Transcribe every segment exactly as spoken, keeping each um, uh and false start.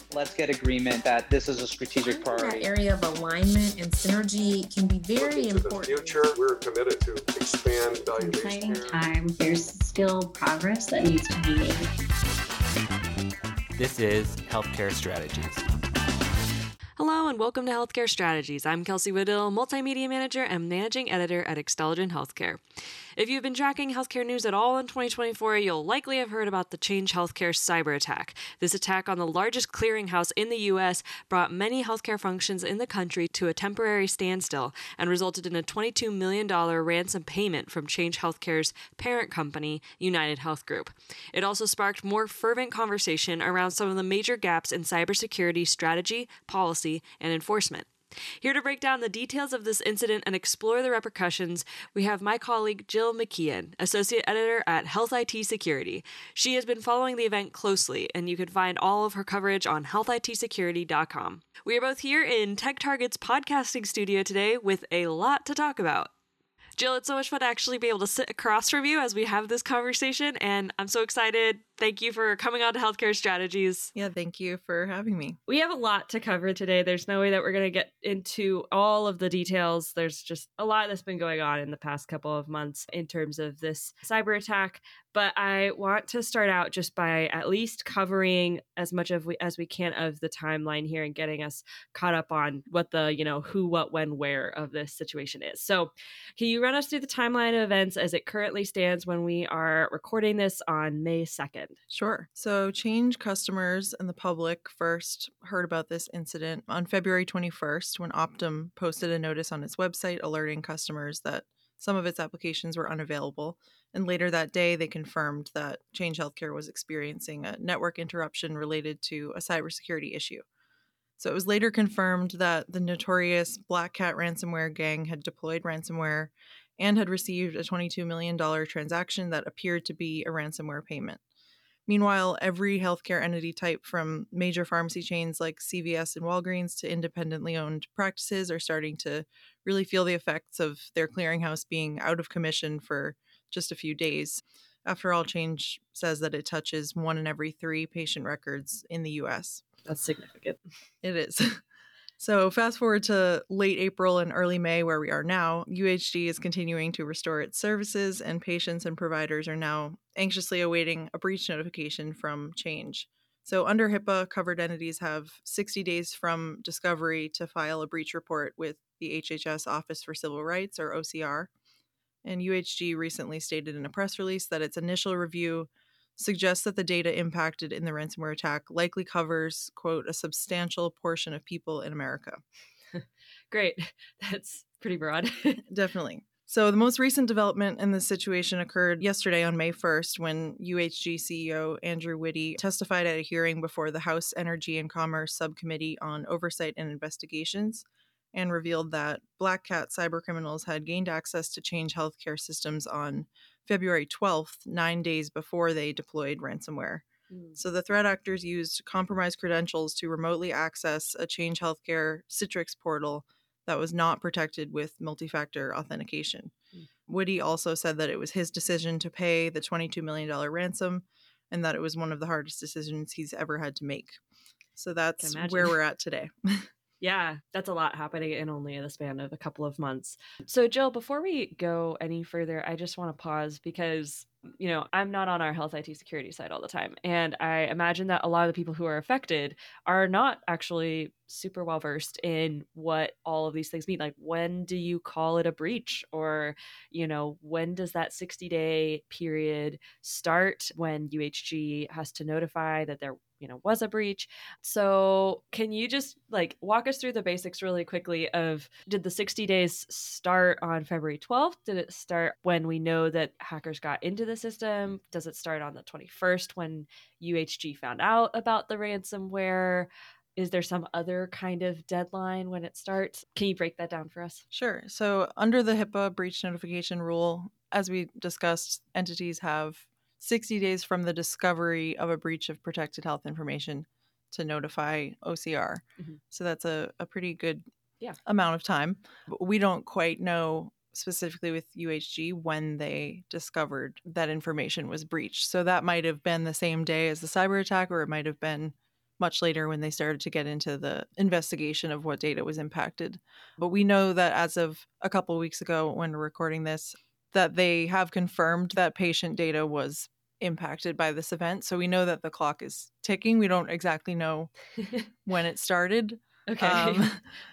let's get agreement that this is a strategic priority. That area of alignment and synergy can be very Looking important. to the future, we're committed to expand value-based Exciting care. time. There's still progress that needs to be made. This is Healthcare Strategies. Hello and welcome to Healthcare Strategies. I'm Kelsey Whittle, Multimedia Manager and Managing Editor at Extelligent Healthcare. If you've been tracking healthcare news at all in twenty twenty-four, you'll likely have heard about the Change Healthcare cyber attack. This attack on the largest clearinghouse in the U S brought many healthcare functions in the country to a temporary standstill and resulted in a twenty-two million dollars ransom payment from Change Healthcare's parent company, United Health Group. It also sparked more fervent conversation around some of the major gaps in cybersecurity strategy, policy, and enforcement. Here to break down the details of this incident and explore the repercussions, we have my colleague Jill McKeon, Associate Editor at Health I T Security. She has been following the event closely, and you can find all of her coverage on health I T security dot com. We are both here in Tech Target's podcasting studio today with a lot to talk about. Jill, it's so much fun to actually be able to sit across from you as we have this conversation, and I'm so excited. Thank you for coming on to Healthcare Strategies. Yeah, thank you for having me. We have a lot to cover today. There's no way that we're going to get into all of the details. There's just a lot that's been going on in the past couple of months in terms of this cyber attack. But I want to start out just by at least covering as much of we, as we can of the timeline here and getting us caught up on what the, you know, who, what, when, where of this situation is. So can you run us through the timeline of events as it currently stands when we are recording this on May second? Sure. So Change customers and the public first heard about this incident on February twenty-first when Optum posted a notice on its website alerting customers that some of its applications were unavailable. And later that day, they confirmed that Change Healthcare was experiencing a network interruption related to a cybersecurity issue. So it was later confirmed that the notorious Black Cat ransomware gang had deployed ransomware and had received a twenty-two million dollars transaction that appeared to be a ransomware payment. Meanwhile, every healthcare entity type from major pharmacy chains like C V S and Walgreens to independently owned practices are starting to really feel the effects of their clearinghouse being out of commission for just a few days. After all, Change says that it touches one in every three patient records in the U S. That's significant. It is. So fast forward to late April and early May, where we are now, U H G is continuing to restore its services, and patients and providers are now anxiously awaiting a breach notification from Change. So under HIPAA, covered entities have sixty days from discovery to file a breach report with the H H S Office for Civil Rights, or O C R. And U H G recently stated in a press release that its initial review suggests that the data impacted in the ransomware attack likely covers, quote, a substantial portion of people in America. Great. That's pretty broad. Definitely. So the most recent development in this situation occurred yesterday on May first when U H G C E O Andrew Witte testified at a hearing before the House Energy and Commerce Subcommittee on Oversight and Investigations and revealed that Black Cat cybercriminals had gained access to Change Healthcare systems on February twelfth, nine days before they deployed ransomware. Mm. So the threat actors used compromised credentials to remotely access a Change Healthcare Citrix portal that was not protected with multi-factor authentication. Mm. Witte also said that it was his decision to pay the twenty-two million dollars ransom and that it was one of the hardest decisions he's ever had to make. So that's where we're at today. Yeah, that's a lot happening in only the span of a couple of months. So Jill, before we go any further, I just want to pause because, you know, I'm not on our Health I T security side all the time. And I imagine that a lot of the people who are affected are not actually super well versed in what all of these things mean. Like, when do you call it a breach? Or, you know, when does that sixty day period start when U H G has to notify that there you know, was a breach. So can you just like walk us through the basics really quickly of, did the sixty days start on February twelfth? Did it start when we know that hackers got into the system? Does it start on the twenty-first when U H G found out about the ransomware? Is there some other kind of deadline when it starts? Can you break that down for us? Sure. So under the HIPAA breach notification rule, as we discussed, entities have sixty days from the discovery of a breach of protected health information to notify O C R. Mm-hmm. So that's a, a pretty good yeah. amount of time. But we don't quite know specifically with U H G when they discovered that information was breached. So that might have been the same day as the cyber attack, or it might have been much later when they started to get into the investigation of what data was impacted. But we know that as of a couple of weeks ago when we're recording this, that they have confirmed that patient data was impacted by this event. So we know that the clock is ticking. We don't exactly know when it started. Okay. Um,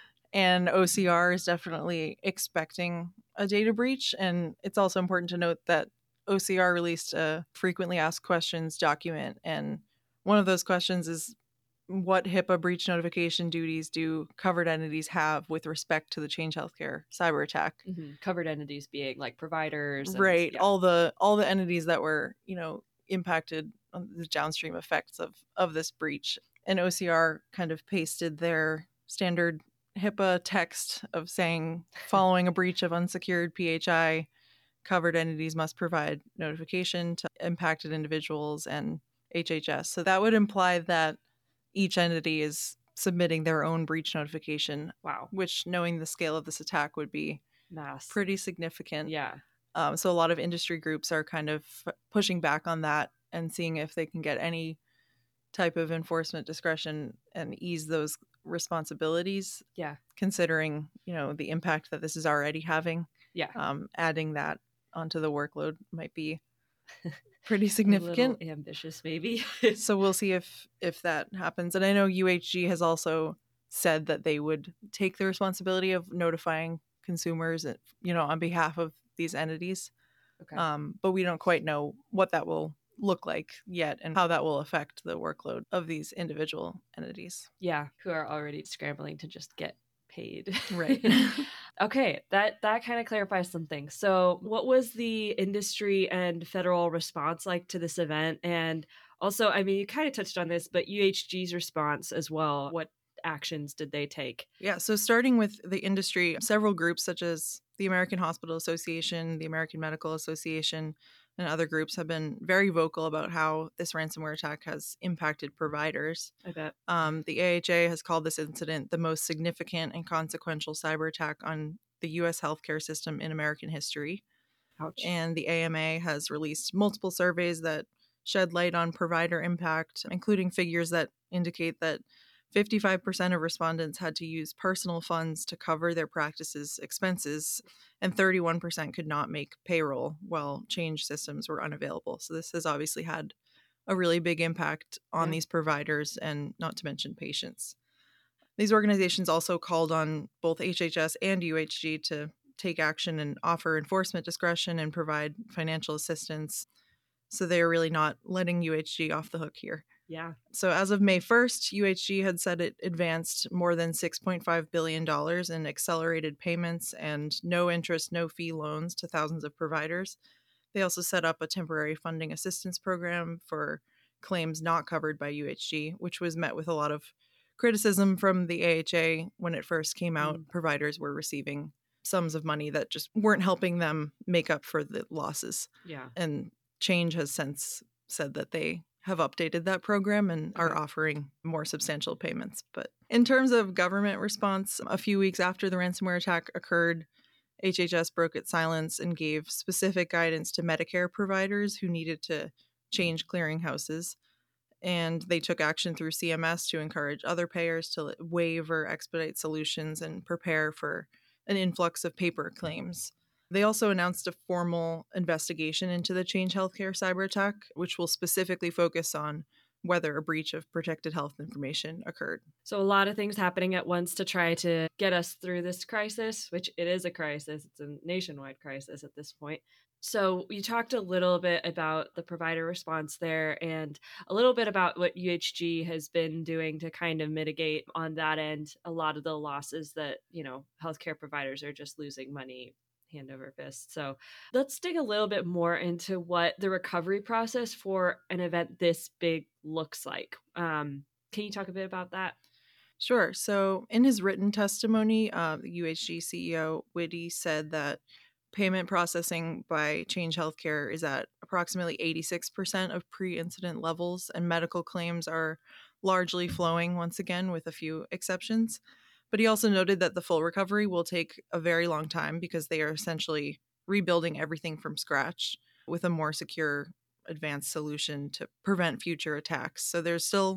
and O C R is definitely expecting a data breach. And it's also important to note that O C R released a frequently asked questions document. And one of those questions is, what HIPAA breach notification duties do covered entities have with respect to the Change Healthcare cyber attack? Mm-hmm. Covered entities being like providers. And, Right. yeah. All the all the entities that were, you know, impacted on the downstream effects of, of this breach. And O C R kind of pasted their standard HIPAA text of saying, following a breach of unsecured P H I, covered entities must provide notification to impacted individuals and H H S. So that would imply that each entity is submitting their own breach notification. Wow. Which, knowing the scale of this attack, would be Mass. pretty significant. Yeah. Um, so a lot of industry groups are kind of pushing back on that and seeing if they can get any type of enforcement discretion and ease those responsibilities. Yeah. Considering, you know, the impact that this is already having. Yeah. Um, adding that onto the workload might be pretty significant. A little ambitious, maybe. So we'll see if if that happens. And I know U H G has also said that they would take the responsibility of notifying consumers, you know, on behalf of these entities. Okay. Um, but we don't quite know what that will look like yet and how that will affect the workload of these individual entities. Yeah, who are already scrambling to just get paid. Right. Okay, that that kind of clarifies some things. So, what was the industry and federal response like to this event? And also, I mean, you kind of touched on this, but U H G's response as well. What actions did they take? Yeah, so starting with the industry, several groups such as the American Hospital Association, the American Medical Association, and other groups have been very vocal about how this ransomware attack has impacted providers. I bet. Um, the A H A has called this incident the most significant and consequential cyber attack on the U S healthcare system in American history. Ouch. And the A M A has released multiple surveys that shed light on provider impact, including figures that indicate that fifty-five percent of respondents had to use personal funds to cover their practice's expenses, and thirty-one percent could not make payroll while Change systems were unavailable. So this has obviously had a really big impact on Yeah. these providers, and not to mention patients. These organizations also called on both H H S and U H G to take action and offer enforcement discretion and provide financial assistance. So they're really not letting U H G off the hook here. Yeah. So as of May first, U H G had said it advanced more than six point five billion dollars in accelerated payments and no interest, no fee loans to thousands of providers. They also set up a temporary funding assistance program for claims not covered by U H G, which was met with a lot of criticism from the A H A when it first came out. Mm. Providers were receiving sums of money that just weren't helping them make up for the losses. Yeah. And Change has since said that they have updated that program and are Okay. offering more substantial payments. But in terms of government response, a few weeks after the ransomware attack occurred, H H S broke its silence and gave specific guidance to Medicare providers who needed to change clearinghouses. And they took action through C M S to encourage other payers to waive or expedite solutions and prepare for an influx of paper claims. They also announced a formal investigation into the Change Healthcare cyber attack, which will specifically focus on whether a breach of protected health information occurred. So a lot of things happening at once to try to get us through this crisis, which it is a crisis. It's a nationwide crisis at this point. So you talked a little bit about the provider response there and a little bit about what U H G has been doing to kind of mitigate on that end a lot of the losses that, you know, healthcare providers are just losing money hand over fist. So let's dig a little bit more into what the recovery process for an event this big looks like. Um, can you talk a bit about that? Sure. So in his written testimony, uh, the U H G C E O, Whitty, said that payment processing by Change Healthcare is at approximately eighty-six percent of pre-incident levels, and medical claims are largely flowing once again, with a few exceptions. But he also noted that the full recovery will take a very long time because they are essentially rebuilding everything from scratch with a more secure, advanced solution to prevent future attacks. So there's still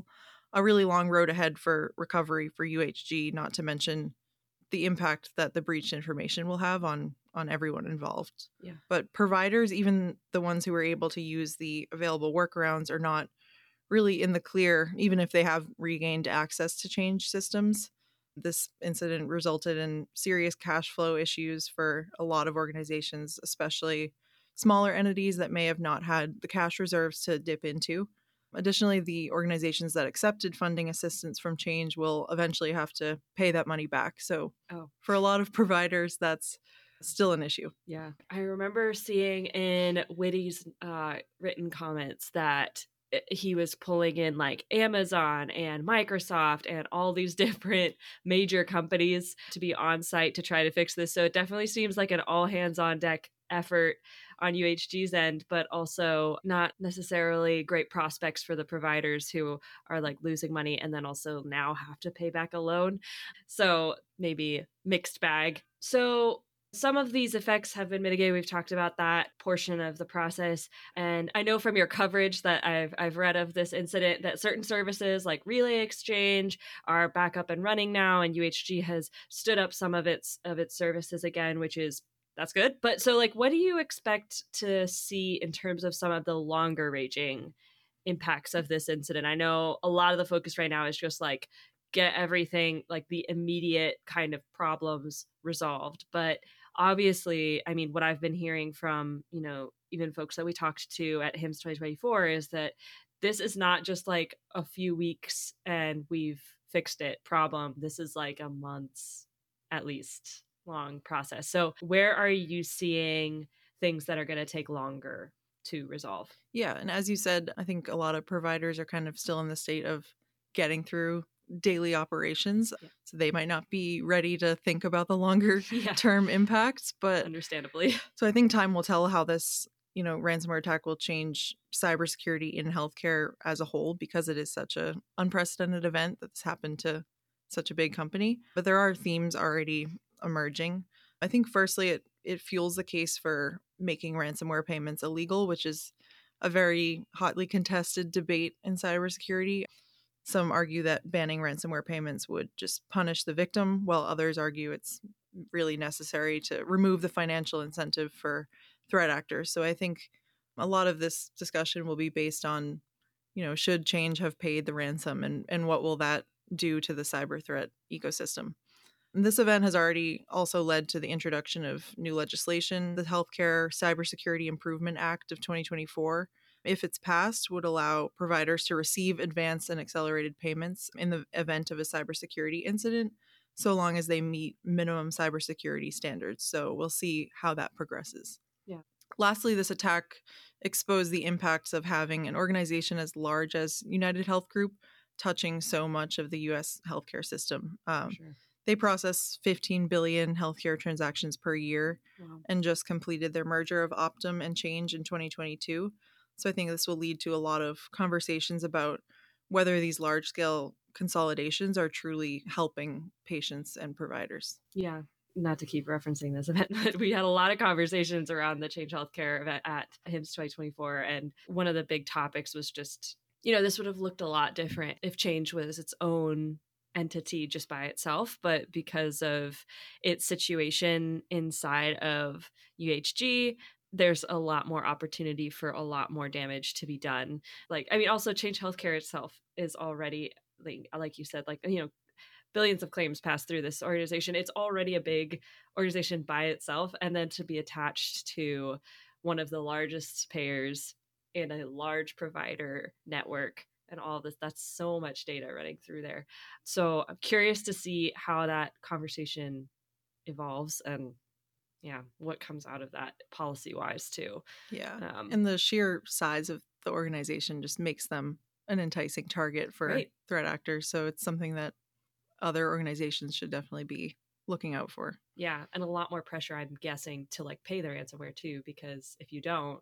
a really long road ahead for recovery for U H G, not to mention the impact that the breached information will have on on everyone involved. Yeah. But providers, even the ones who were able to use the available workarounds, are not really in the clear, even if they have regained access to change systems. This incident resulted in serious cash flow issues for a lot of organizations, especially smaller entities that may have not had the cash reserves to dip into. Additionally, the organizations that accepted funding assistance from Change will eventually have to pay that money back. So, Oh. for a lot of providers, that's still an issue. Yeah. I remember seeing in Witty's uh, written comments that he was pulling in like Amazon and Microsoft and all these different major companies to be on site to try to fix this. So it definitely seems like an all hands on deck effort on U H G's end, but also not necessarily great prospects for the providers who are like losing money and then also now have to pay back a loan. So maybe mixed bag. So some of these effects have been mitigated. We've talked about that portion of the process. And I know from your coverage that I've I've read of this incident that certain services like Relay Exchange are back up and running now, and U H G has stood up some of its of its services again, which is that's good. But so like what do you expect to see in terms of some of the longer ranging impacts of this incident? I know a lot of the focus right now is just like get everything like the immediate kind of problems resolved. But obviously, I mean, what I've been hearing from, you know, even folks that we talked to at H I M S S twenty twenty-four is that this is not just like a few weeks and we've fixed it problem. This is like a month's at least long process. So where are you seeing things that are going to take longer to resolve? Yeah. And as you said, I think a lot of providers are kind of still in the state of getting through daily operations. Yeah. So they might not be ready to think about the longer Yeah. term impacts. But Understandably. So I think time will tell how this, you know, ransomware attack will change cybersecurity in healthcare as a whole, because it is such a unprecedented event that's happened to such a big company. But there are themes already emerging. I think firstly, it it fuels the case for making ransomware payments illegal, which is a very hotly contested debate in cybersecurity. Some argue that banning ransomware payments would just punish the victim, while others argue it's really necessary to remove the financial incentive for threat actors. So I think a lot of this discussion will be based on, you know, should Change have paid the ransom, and, and what will that do to the cyber threat ecosystem? And this event has already also led to the introduction of new legislation. The Healthcare Cybersecurity Improvement Act of twenty twenty-four, if it's passed, would allow providers to receive advanced and accelerated payments in the event of a cybersecurity incident, so long as they meet minimum cybersecurity standards. So we'll see how that progresses. Yeah. Lastly, this attack exposed the impacts of having an organization as large as United Health Group touching so much of the U S healthcare system. Um, Sure. They process fifteen billion healthcare transactions per year. Wow. And just completed their merger of Optum and Change in twenty twenty-two. So I think this will lead to a lot of conversations about whether these large-scale consolidations are truly helping patients and providers. Yeah. Not to keep referencing this event, but we had a lot of conversations around the Change Healthcare event at H I M S S twenty twenty-four. And one of the big topics was just, you know, this would have looked a lot different if Change was its own entity just by itself, but because of its situation inside of U H G, there's a lot more opportunity for a lot more damage to be done. Like, I mean, also Change Healthcare itself is already, like, like you said, like, you know, billions of claims pass through this organization. It's already a big organization by itself. And then to be attached to one of the largest payers in a large provider network and all of this, that's so much data running through there. So I'm curious to see how that conversation evolves and yeah, what comes out of that policy wise too. Yeah. Um, and the sheer size of the organization just makes them an enticing target for Right. threat actors. So it's something that other organizations should definitely be looking out for. Yeah. And a lot more pressure, I'm guessing, to like pay the ransomware too, because if you don't,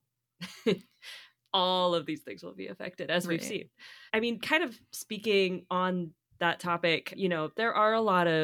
all of these things will be affected, as we've Right. seen. I mean, kind of speaking on that topic, you know, there are a lot of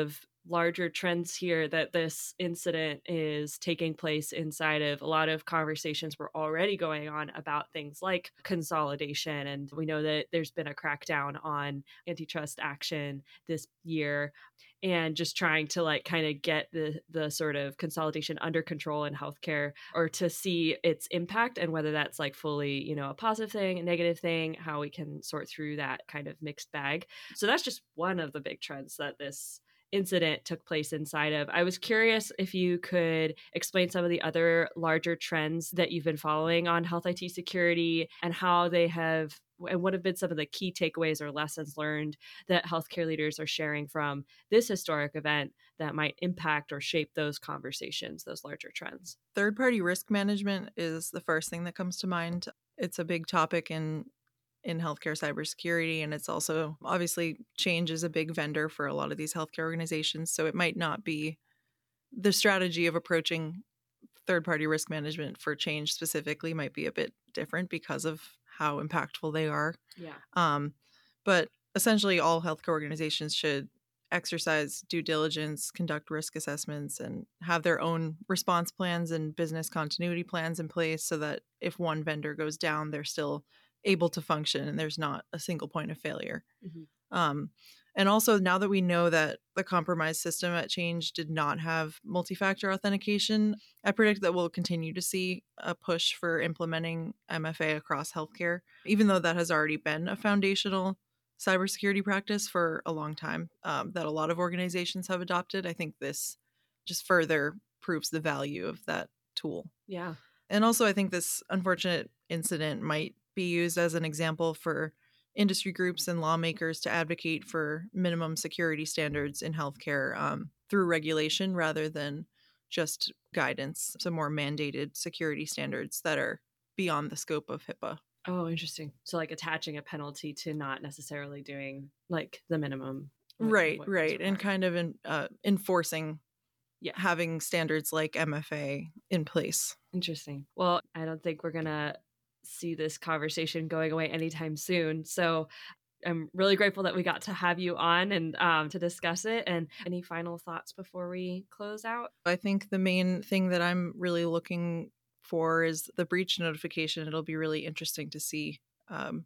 larger trends here that this incident is taking place inside of. A lot of conversations were already going on about things like consolidation. And we know that there's been a crackdown on antitrust action this year, and just trying to like kind of get the the sort of consolidation under control in healthcare, or to see its impact and whether that's like fully, you know, a positive thing, a negative thing, how we can sort through that kind of mixed bag. So that's just one of the big trends that this incident took place inside of. I was curious if you could explain some of the other larger trends that you've been following on health I T security, and how they have, and what have been some of the key takeaways or lessons learned that healthcare leaders are sharing from this historic event that might impact or shape those conversations, those larger trends. Third-party risk management is the first thing that comes to mind. It's a big topic in in healthcare cybersecurity, and it's also, obviously, Change is a big vendor for a lot of these healthcare organizations, so it might not be the strategy of approaching third-party risk management for Change specifically might be a bit different because of how impactful they are. Yeah. Um, but essentially, all healthcare organizations should exercise due diligence, conduct risk assessments, and have their own response plans and business continuity plans in place so that if one vendor goes down, they're still able to function and there's not a single point of failure. Mm-hmm. Um, and also, now that we know that the compromised system at Change did not have multi-factor authentication, I predict that we'll continue to see a push for implementing M F A across healthcare, even though that has already been a foundational cybersecurity practice for a long time um, that a lot of organizations have adopted. I think this just further proves the value of that tool. Yeah. And also, I think this unfortunate incident might be used as an example for industry groups and lawmakers to advocate for minimum security standards in healthcare um, through regulation rather than just guidance. So more mandated security standards that are beyond the scope of HIPAA. Oh, interesting. So like attaching a penalty to not necessarily doing like the minimum. Like, right, what right. And kind of in, uh, enforcing yeah. having standards like M F A in place. Interesting. Well, I don't think we're going to see this conversation going away anytime soon. So I'm really grateful that we got to have you on and um, to discuss it. And any final thoughts before we close out? I think the main thing that I'm really looking for is the breach notification. It'll be really interesting to see um,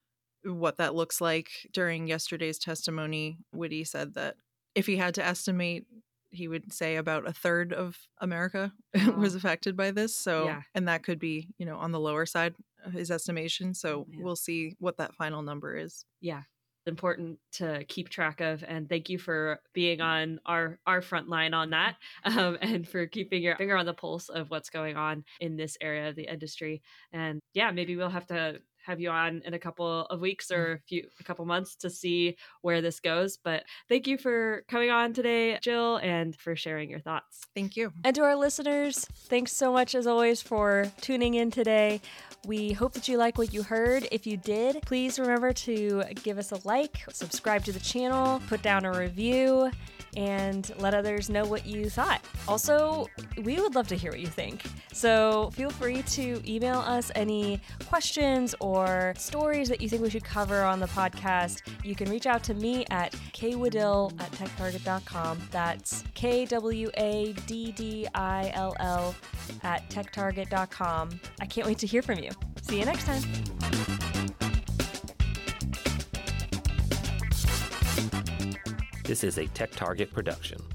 what that looks like. During yesterday's testimony, Whitty said that if he had to estimate, he would say about a third of America wow. was affected by this. So, yeah. and that could be, you know, on the lower side of his estimation. So oh, we'll see what that final number is. Yeah. Important to keep track of. And thank you for being on our, our front line on that um, and for keeping your finger on the pulse of what's going on in this area of the industry. And yeah, maybe we'll have to have you on in a couple of weeks or a few a couple months to see where this goes. But thank you for coming on today, Jill, and for sharing your thoughts. Thank you. And to our listeners, thanks so much as always for tuning in today. We hope that you like what you heard. If you did, please remember to give us a like, subscribe to the channel, put down a review, and let others know what you thought. Also, we would love to hear what you think. So feel free to email us any questions or stories that you think we should cover on the podcast. You can reach out to me at kwadill at tech target dot com. That's K W A D D I L L at tech target dot com. I can't wait to hear from you. See you next time. This is a TechTarget production.